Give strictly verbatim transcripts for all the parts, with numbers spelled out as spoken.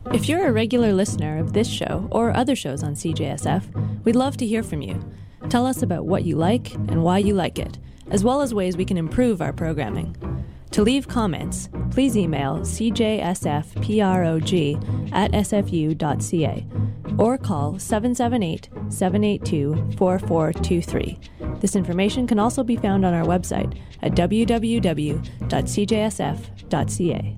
If you're a regular listener of this show or other shows on C J S F, we'd love to hear from you. Tell us about what you like and why you like it, as well as ways we can improve our programming. To leave comments, please email c j s f prog at s f u dot c a or call seven seven eight, seven eight two, four four two three. This information can also be found on our website at w w w dot c j s f dot c a.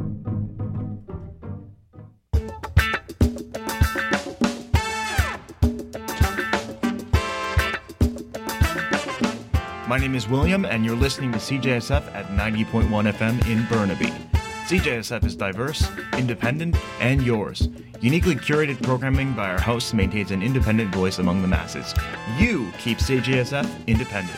My name is William, and you're listening to C J S F at ninety point one F M in Burnaby. C J S F is diverse, independent, and yours. Uniquely curated programming by our hosts maintains an independent voice among the masses. You keep C J S F independent.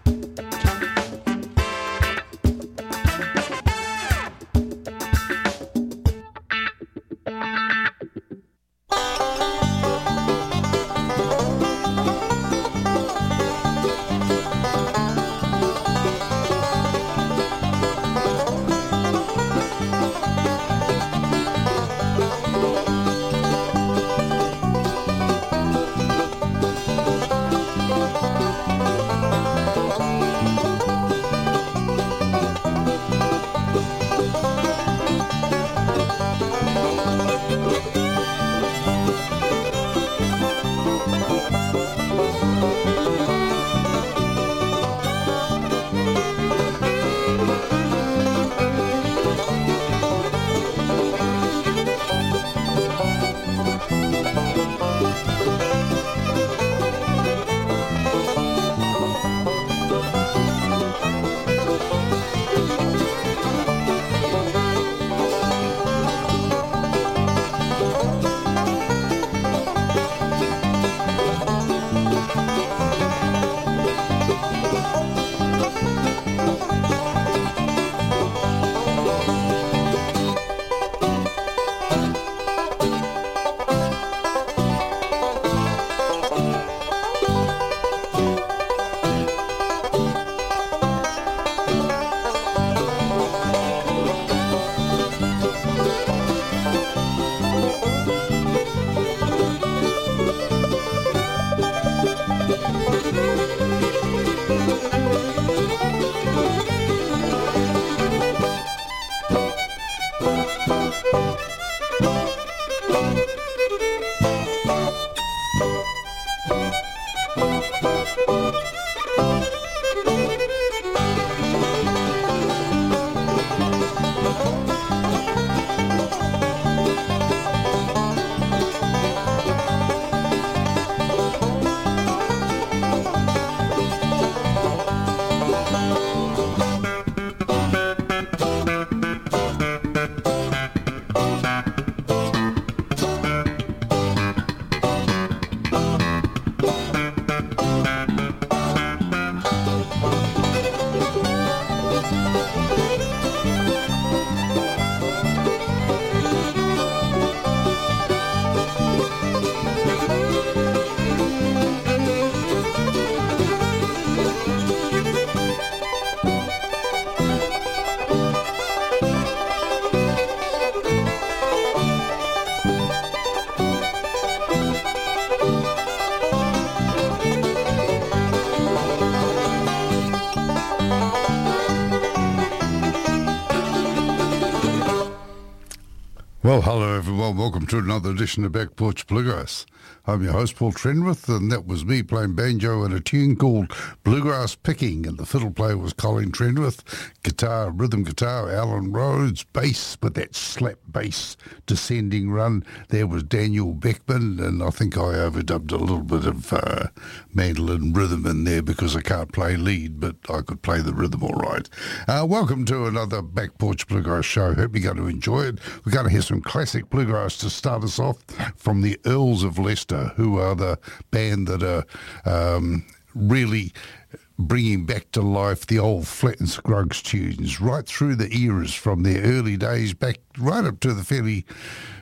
Well, hello everyone. Welcome to another edition of Back Porch Bluegrass. I'm your host, Paul Trenwith, and that was me playing banjo and a tune called Bluegrass Picking, and the fiddle player was Colin Trenwith, guitar, rhythm guitar, Alan Rhodes, bass with that slap bass descending run. There was Daniel Beckman, and I think I overdubbed a little bit of uh, mandolin rhythm in there because I can't play lead, but I could play the rhythm all right. Uh, welcome to another Back Porch Bluegrass show. Hope you're going to enjoy it. We're going to hear some classic bluegrass to start us off from the Earls of Leicester, who are the band that are um, really bringing back to life the old Flat and Scruggs tunes right through the eras from their early days back right up to the fairly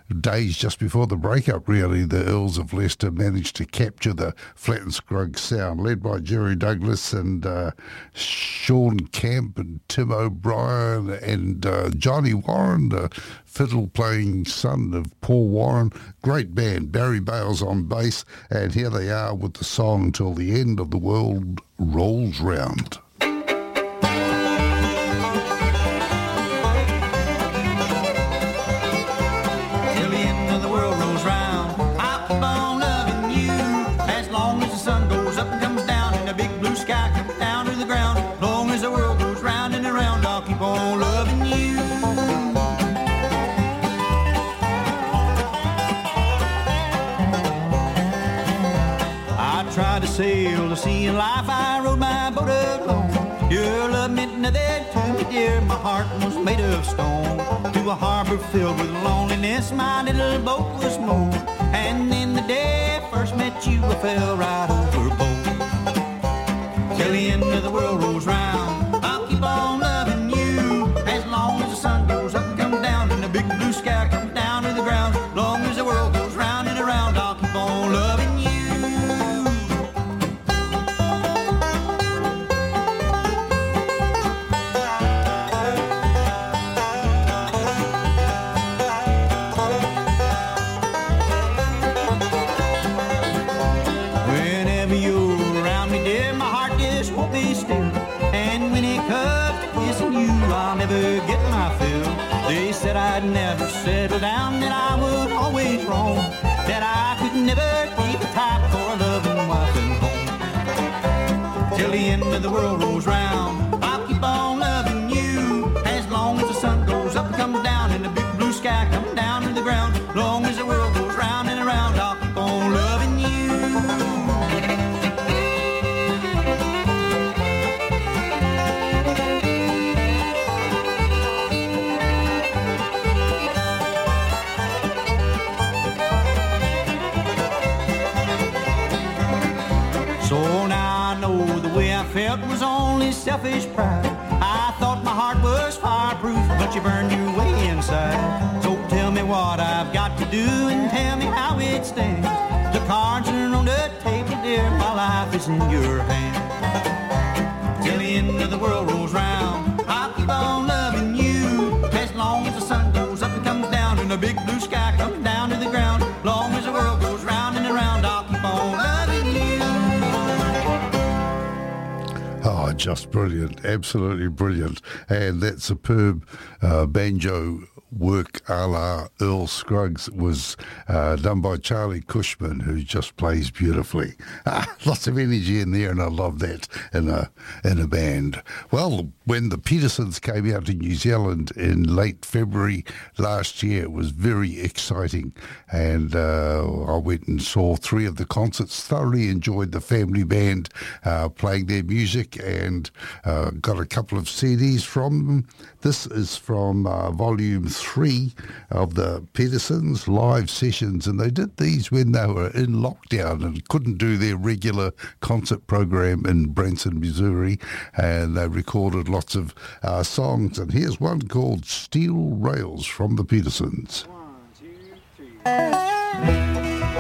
days just before the breakup, really, the Earls of Leicester managed to capture the Flat and Scruggs sound, led by Jerry Douglas and uh, Sean Camp and Tim O'Brien and uh, Johnny Warren, the fiddle-playing son of Paul Warren. Great band. Barry Bales on bass, and here they are with the song Till the End of the World Rolls Round. Sail the sea in life, I rode my boat alone. Your love meant nothing to me, dear. My heart was made of stone. To a harbor filled with loneliness, my little boat was moored. And then the day I first met you, I fell right overboard. Till the end of the world rolls round, I'll keep on loving you. As long as the sun goes up and comes down, and the big blue sky comes down to the ground. As long as the world goes round and around, I'll keep on loving you. Get my fill. They said I'd never settle down, that I would always roam, that I could never be the type for a loving wife and home. Till the end of the world rolls round, I'll keep on loving you. As long as the sun goes up and comes down, and the big blue sky comes down to the ground. As long as the world goes round and around, I'll keep on loving you. Felt was only selfish pride. I thought my heart was fireproof, but you burned your way inside. So tell me what I've got to do, and tell me how it stands. The cards are on the table, dear, my life is in your hands. Till the end of the world rolls round, I'll keep on loving you. As long as the sun goes up and comes down, and the big blue sky comes down to the ground. As long as the world goes round and around, I'll keep on loving you. Oh, just brilliant, absolutely brilliant. And that superb uh, banjo work a la Earl Scruggs was uh, done by Charlie Cushman, who just plays beautifully. Ah, lots of energy in there, and I love that in a in a band. Well, when the Petersons came out to New Zealand in late February last year, it was very exciting, and uh, I went and saw three of the concerts, thoroughly enjoyed the family band uh, playing their music, and uh, got a couple of C Ds from them. This is from uh, volume three of the Petersons live sessions, and they did these when they were in lockdown and couldn't do their regular concert program in Branson, Missouri, and they recorded lots of uh, songs, and here's one called Steel Rails from the Petersons. One, two, three.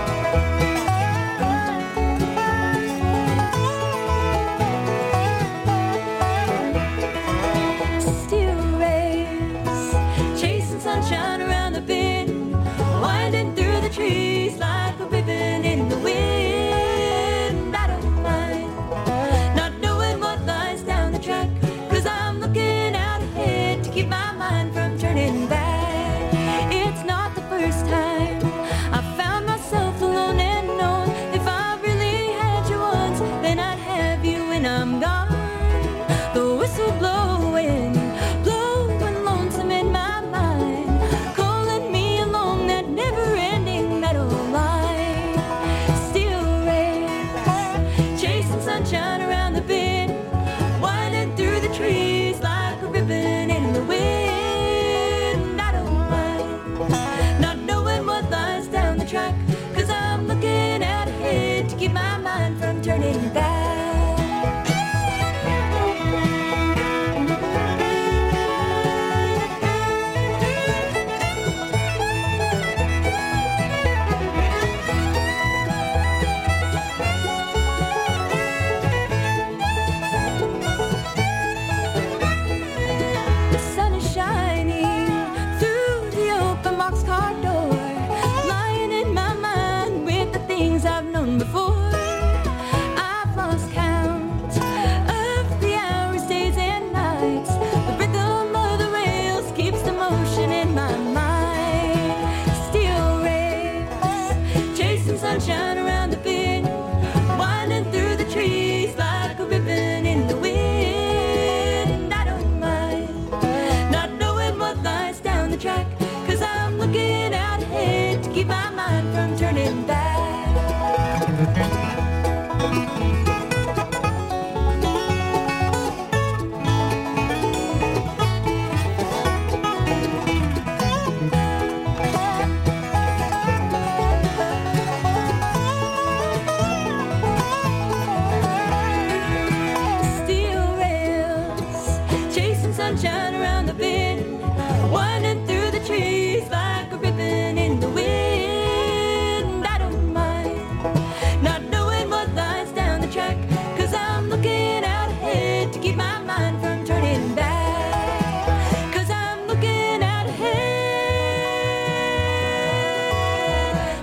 Trees like a ribbon in the wind. I don't mind not knowing what lies down the track, 'cause I'm looking out ahead to keep my mind from turning back. It's not the first time I found myself alone and known. If I really had you once, then I'd have you when I'm gone. The whistle blowing, blowing lonesome in my mind, calling me along that never-ending meadow line.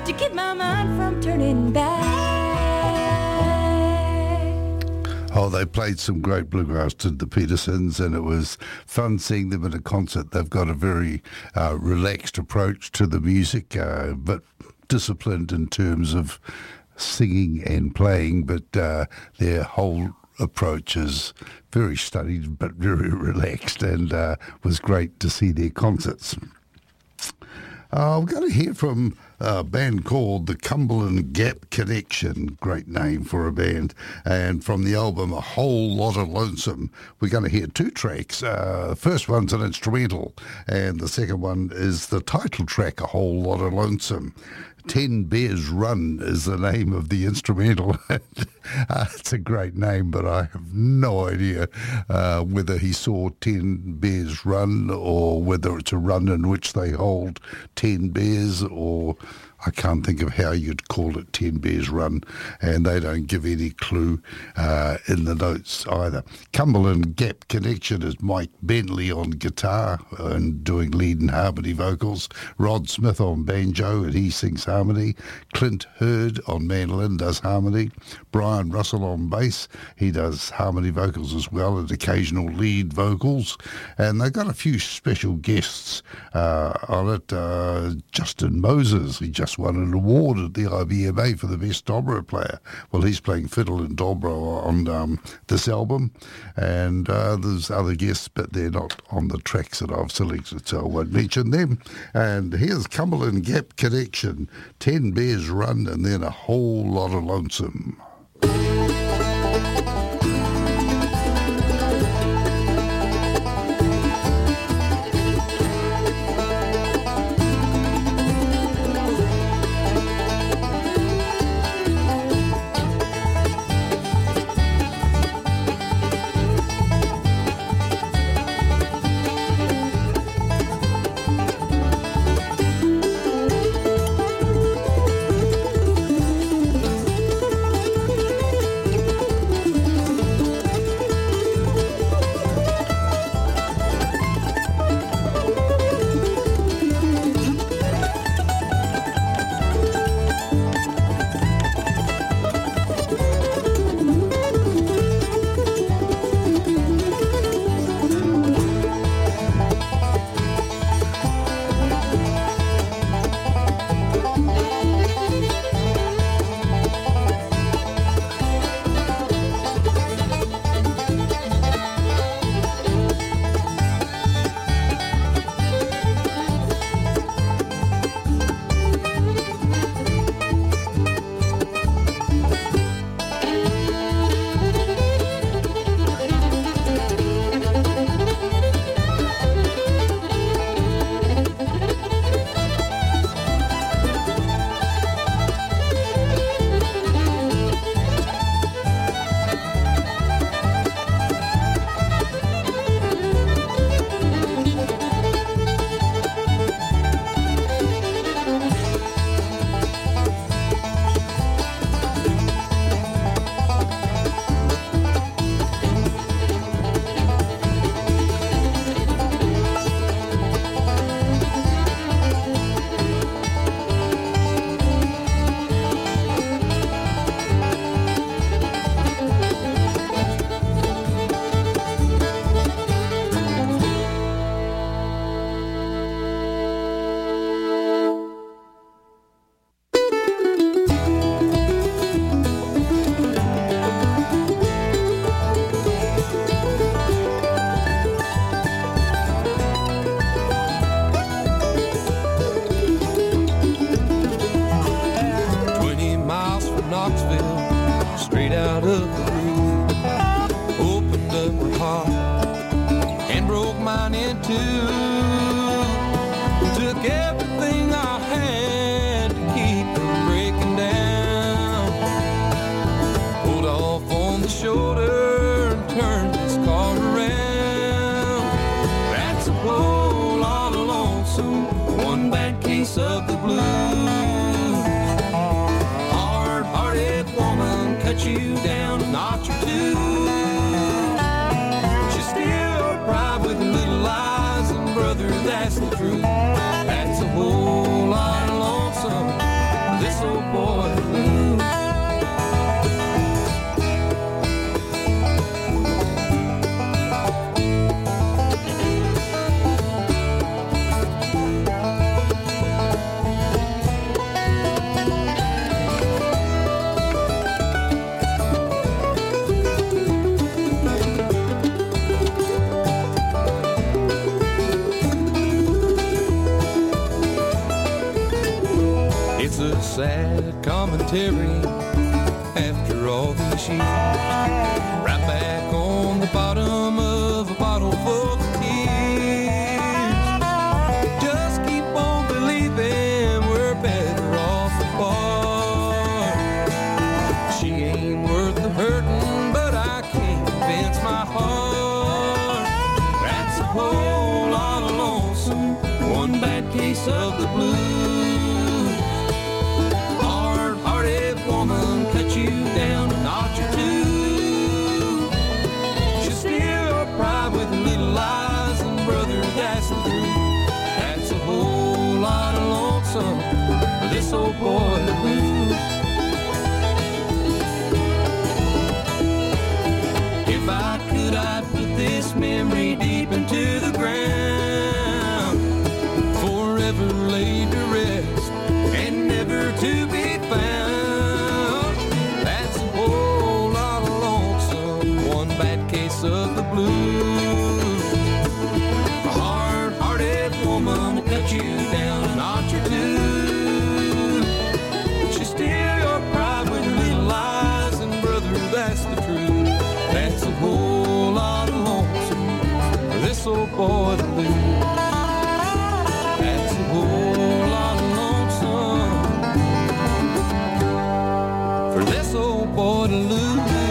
to keep my mind from turning back. Oh, they played some great bluegrass, did the Petersons, and it was fun seeing them in a concert. They've got a very uh, relaxed approach to the music, uh, but disciplined in terms of singing and playing, but uh, their whole approach is very studied but very relaxed, and uh, was great to see their concerts. Uh, we're going to hear from a band called the Cumberland Gap Connection. Great name for a band. And from the album A Whole Lot of Lonesome, we're going to hear two tracks. Uh, the first one's an instrumental, and the second one is the title track, A Whole Lot of Lonesome. Ten Bears Run is the name of the instrumental. uh, it's a great name, but I have no idea uh, whether he saw ten bears run or whether it's a run in which they hold ten bears, or I can't think of how you'd call it ten bears run, and they don't give any clue uh, in the notes either. Cumberland Gap Connection is Mike Bentley on guitar and doing lead and harmony vocals, Rod Smith on banjo and he sings harmony, Clint Hurd on mandolin does harmony, Brian Russell on bass, he does harmony vocals as well and occasional lead vocals, and they've got a few special guests uh, on it. uh, Justin Moses, he just won an award at the I B M A for the best dobro player. Well, he's playing fiddle and dobro on um, this album, and uh, there's other guests, but they're not on the tracks that I've selected, so I won't mention them. And here's Cumberland Gap Connection, Ten Bears Run, and then A Whole Lot of Lonesome. That's the truth. That's a whole lot of lonesome. It's a sad commentary after all these years. Right back on the bottom of a bottle full of tears. Just keep on believing we're better off apart. She ain't worth the hurting, but I can't convince my heart. That's a whole lot of lonesome, one bad case of the blues. Woman cut you down a notch or two. She'll steal your pride with little lies, and brother, that's the truth. That's a whole lot of lonesome for this old boy to lose. If I could, I'd put this memory deep into the ground, forever laid to rest and never to be found. Of the blues. A hard-hearted woman to cut you down a notch or two. She steal your pride with little lies, and brother, that's the truth. That's a whole lot of lonesome for this old boy to lose. That's a whole lot of lonesome for this old boy to lose.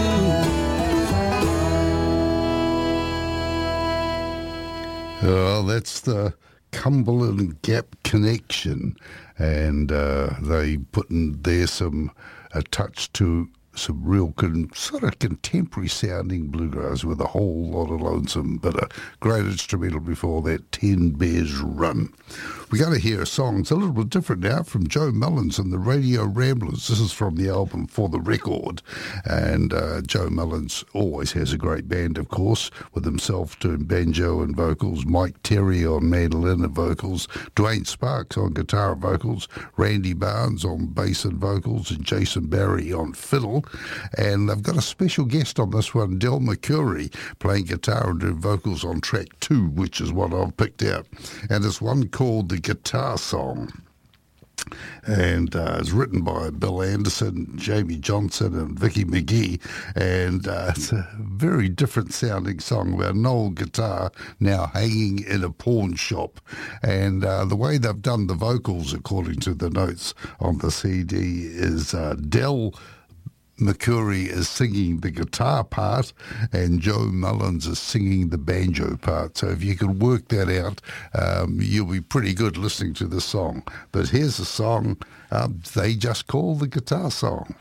Well, that's the Cumberland Gap Connection, and uh, they put in there some a touch to some real con, sort of contemporary sounding bluegrass with a whole lot of lonesome, but a great instrumental before that, Ten Bears Run. We're going to hear a song. It's a little bit different now from Joe Mullins and the Radio Ramblers. This is from the album For the Record. And uh, Joe Mullins always has a great band, of course, with himself doing banjo and vocals, Mike Terry on mandolin and vocals, Dwayne Sparks on guitar and vocals, Randy Barnes on bass and vocals, and Jason Barry on fiddle. And I've got a special guest on this one, Del McCurry, playing guitar and doing vocals on track two, which is what I've picked out. And it's one called The Guitar Song. And uh, it's written by Bill Anderson, Jamie Johnson and Vicky McGee, and uh, it's a very different sounding song about an old guitar now hanging in a pawn shop. And uh, the way they've done the vocals, according to the notes on the C D, is uh, Del McCurry is singing the guitar part and Joe Mullins is singing the banjo part. So if you can work that out, um, you'll be pretty good listening to the song. But here's a song um, they just call The Guitar Song.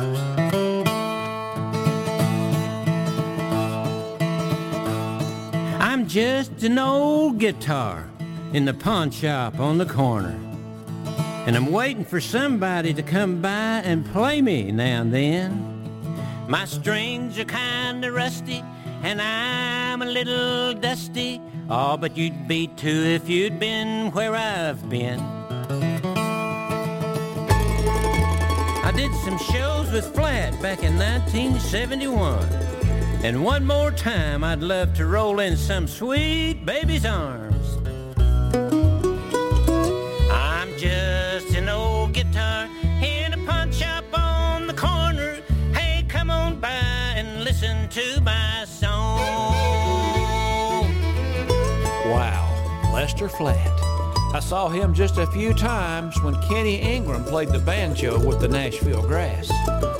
I'm just an old guitar in the pawn shop on the corner, and I'm waiting for somebody to come by and play me now and then. My strings are kinda rusty, and I'm a little dusty. Oh, but you'd be too if you'd been where I've been. I did some shows with Flat back in nineteen seventy-one. And one more time I'd love to roll in some sweet baby's arms. I'm just an old guitar in a pawn shop on the corner. Hey, come on by and listen to my song. Wow, Lester Flatt. I saw him just a few times when Kenny Ingram played the banjo with the Nashville Grass.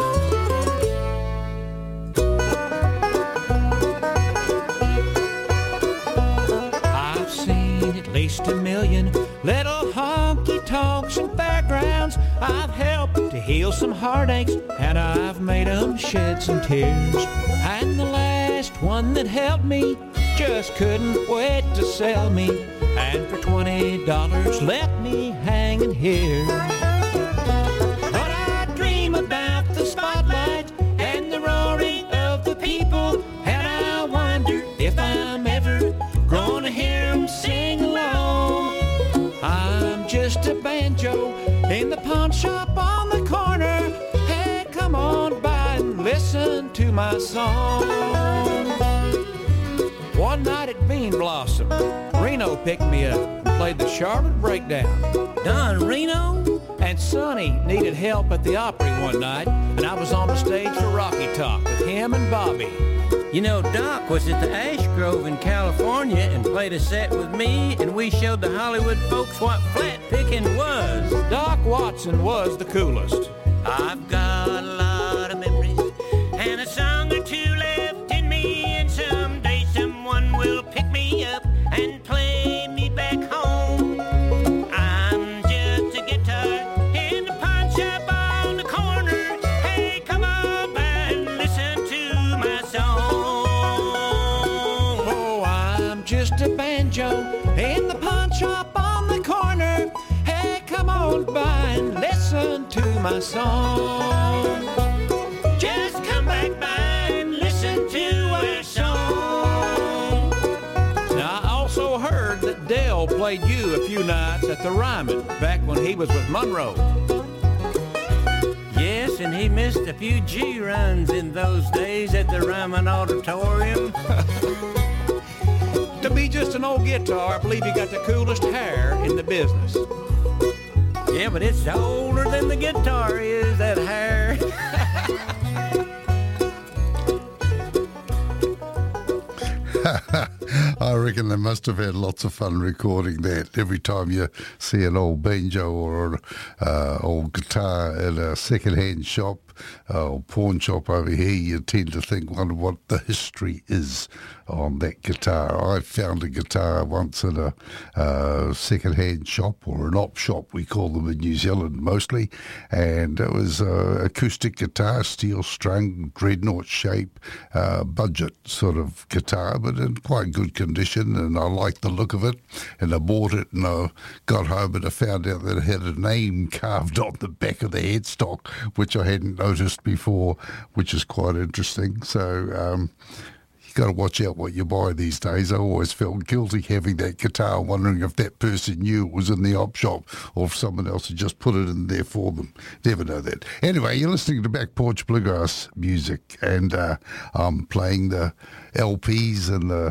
I've seen at least a million little honky-tonks and fairgrounds. I've helped to heal some heartaches, and I've made them shed some tears. And the last one that helped me just couldn't wait to sell me, and for twenty dollars left me hanging here. But I dream about the spotlight and the roaring of the people, and I wonder if I'm ever gonna hear them sing along. I'm just a banjo in the pawn shop on the corner. Hey, come on by and listen to my song. One night at Bean Blossom, Reno picked me up and played the Charlotte Breakdown. Don Reno? And Sonny needed help at the Opry one night, and I was on the stage for Rocky Top with him and Bobby. You know, Doc was at the Ash Grove in California and played a set with me, and we showed the Hollywood folks what flat picking was. Doc Watson was the coolest. I've got a lot of memories and a song or two left in me, and someday someone will pick me up and play me back home. I'm just a guitar in the pawn shop on the corner. Hey, come on by and listen to my song. Oh, I'm just a banjo in the pawn shop on the corner. Hey, come on by and listen to my song. Just come back by and listen to our song. Now, I also heard that Dale played you a few nights at the Ryman back when he was with Monroe. Yes, and he missed a few G-runs in those days at the Ryman Auditorium. To be just an old guitar, I believe you got the coolest hair in the business. Yeah, but it's older than the guitar is, that hair. I reckon they must have had lots of fun recording that. Every time you see an old banjo or an uh, old guitar in a second-hand shop uh, or pawn shop over here, you tend to think, wonder what the history is on that guitar. I found a guitar once in a uh, second-hand shop, or an op shop, we call them in New Zealand mostly, and it was an acoustic guitar, steel strung, dreadnought shape, uh, budget sort of guitar, but in quite good condition, and I liked the look of it, and I bought it, and I got home and I found out that it had a name carved on the back of the headstock, which I hadn't noticed before, which is quite interesting. So um, you got to watch out what you buy these days. I always felt guilty having that guitar, wondering if that person knew it was in the op shop or if someone else had just put it in there for them. Never know that. Anyway, you're listening to Back Porch Bluegrass music, and uh, I'm playing the L Ps and the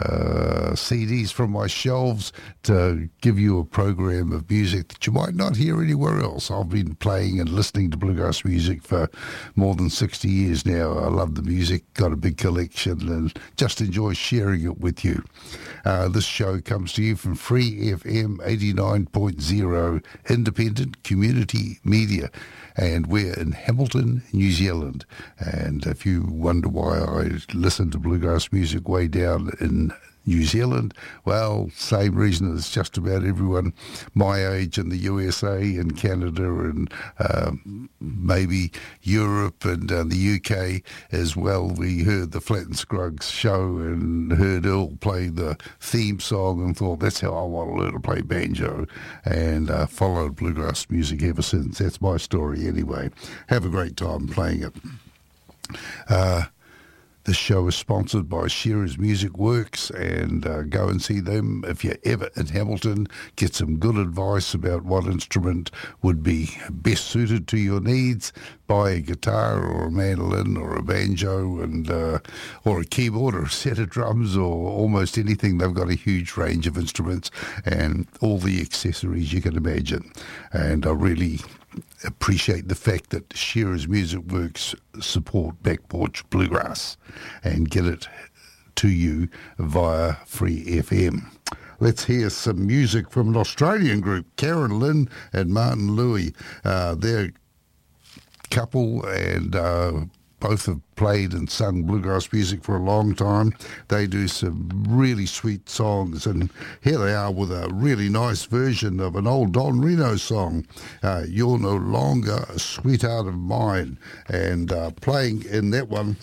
uh, C Ds from my shelves to give you a program of music that you might not hear anywhere else. I've been playing and listening to bluegrass music for more than sixty years now. I love the music, got a big collection, and just enjoy sharing it with you. Uh, this show comes to you from Free F M eighty-nine point zero, independent community media, and we're in Hamilton, New Zealand. And if you wonder why I listen to bluegrass music way down in New Zealand, well, same reason as just about everyone my age in the U S A and Canada and um, maybe Europe and uh, the U K as well. We heard the Flat and Scruggs show and heard Earl play the theme song and thought, that's how I want to learn to play banjo, and uh, followed bluegrass music ever since. That's my story anyway. Have a great time playing it. Uh, This show is sponsored by Shearer's Music Works, and uh, go and see them if you're ever in Hamilton. Get some good advice about what instrument would be best suited to your needs. Buy a guitar or a mandolin or a banjo and uh, or a keyboard or a set of drums or almost anything. They've got a huge range of instruments and all the accessories you can imagine. And I really appreciate the fact that Shearer's Music Works support Back Porch Bluegrass and get it to you via Free F M. Let's hear some music from an Australian group, Karen Lynn and Martin Louis. Uh, they're a couple, and uh, both have played and sung bluegrass music for a long time. They do some really sweet songs, and here they are with a really nice version of an old Don Reno song, uh, You're No Longer a Sweetheart of Mine. And uh, playing in that one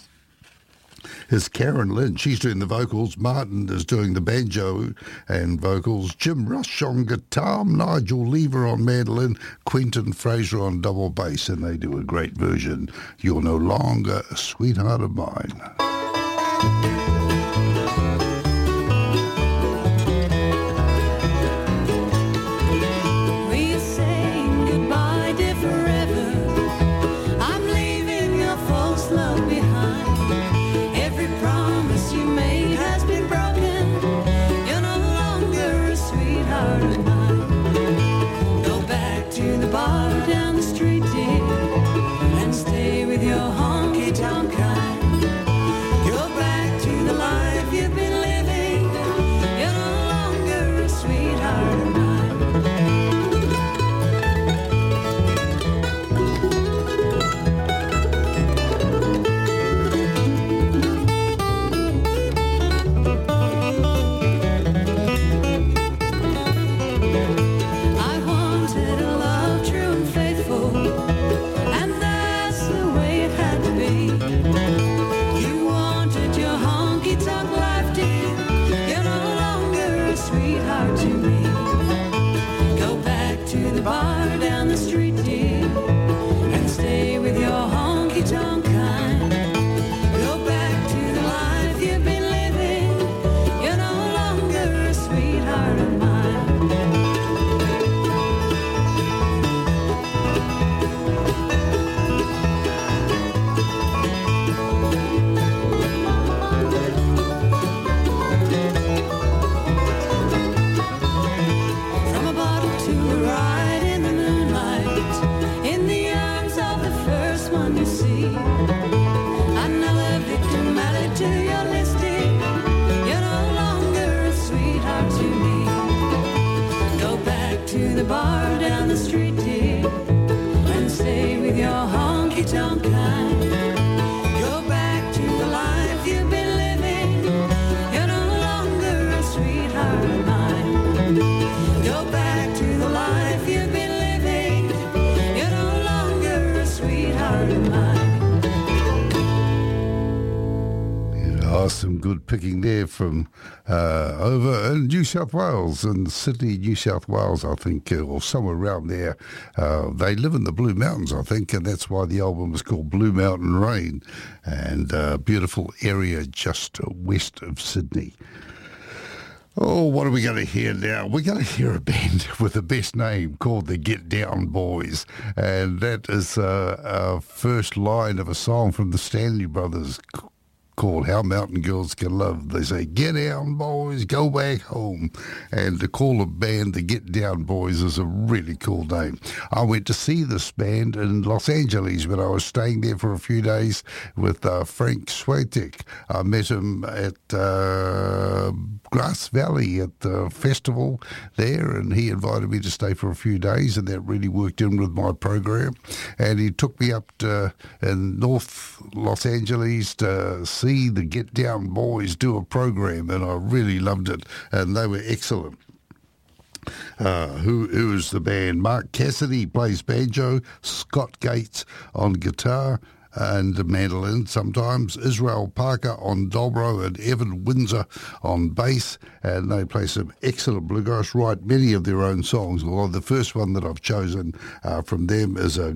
is Karen Lynn. She's doing the vocals. Martin is doing the banjo and vocals. Jim Rush on guitar, Nigel Lever on mandolin, Quentin Fraser on double bass, and they do a great version. You're No Longer a Sweetheart of Mine. Bar the street, dear, and stay with your honky-tonk kind. Go back to the life you've been living. You're no longer a sweetheart of mine. I wanted a love true and faithful, and that's the way it had to be. You wanted your honky-tonk life, dear. You're no longer a sweetheart to me. Go back to the bar down the street, dear, and stay with your honky-tonk kind. Go back to the life you've been living. You're no longer a sweetheart of mine. From a bottle to a ride in the moonlight, in the arms of the first one you see. Another victim added to your listing. You're no longer a sweetheart to me. Go back to the bar down the street, dear, and stay with your honky-tonk kind. Go back to the life you've been living. You're no longer a sweetheart of mine. Go back to the life you've been living. You're no longer a sweetheart of mine. Oh, some good picking there from uh, over in New South Wales, in Sydney, New South Wales, I think, uh, or somewhere around there. Uh, they live in the Blue Mountains, I think, and that's why the album is called Blue Mountain Rain, and a uh, beautiful area just west of Sydney. Oh, what are we going to hear now? We're going to hear a band with the best name called the Get Down Boys, and that is uh, our first line of a song from the Stanley Brothers called How Mountain Girls Can Love. They say, get down, boys, go back home. And to call a band the Get Down Boys is a really cool name. I went to see this band in Los Angeles when I was staying there for a few days with uh, Frank Swiatek. I met him at uh, Grass Valley at the festival there, and he invited me to stay for a few days, and that really worked in with my program. And he took me up to, in North Los Angeles to see the Get Down Boys do a program, and I really loved it, and they were excellent. Uh, who, who is the band? Mark Cassidy plays banjo, Scott Gates on guitar and mandolin sometimes, Israel Parker on dobro, and Evan Windsor on bass, and they play some excellent bluegrass, write many of their own songs, although the first one that I've chosen uh, from them is a